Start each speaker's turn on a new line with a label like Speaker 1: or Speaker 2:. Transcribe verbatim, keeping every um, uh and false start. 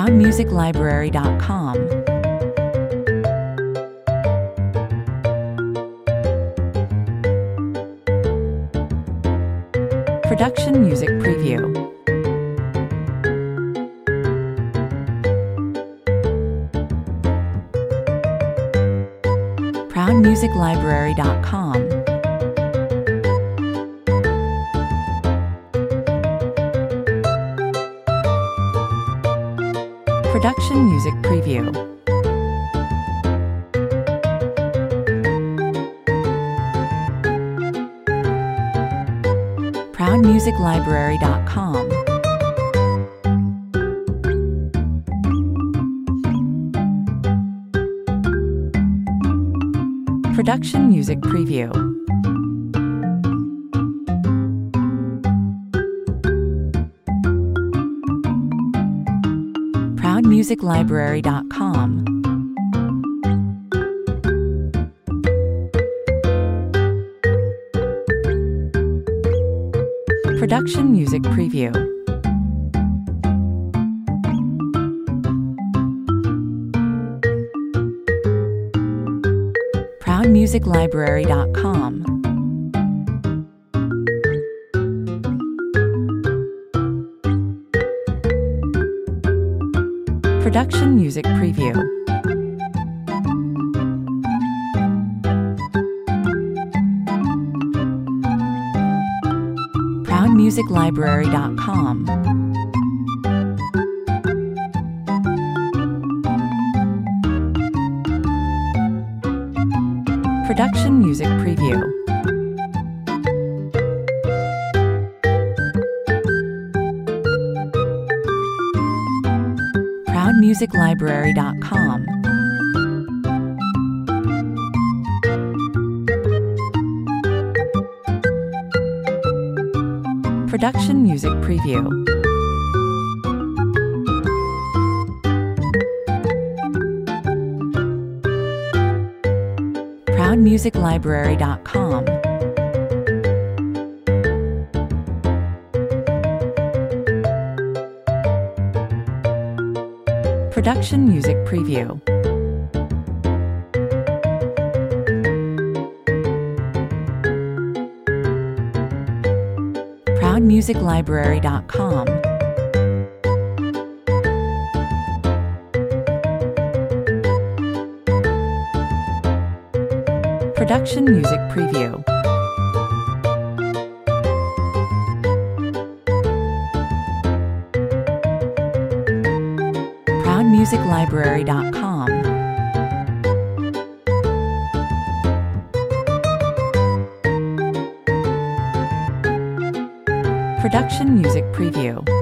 Speaker 1: proud music library dot com. Production Music Preview. proud music library dot com. Production Music Preview. proud music library dot com. Production Music Preview. proud music library dot com. Production Music Preview. proud music library dot com. Production Music Preview. proud music library dot com. Production Music Preview. proud music library dot com. Production Music Preview. proud music library dot com. Production Music Preview. proud music library dot com. Production Music Preview. proud music library dot com. Production Music Preview.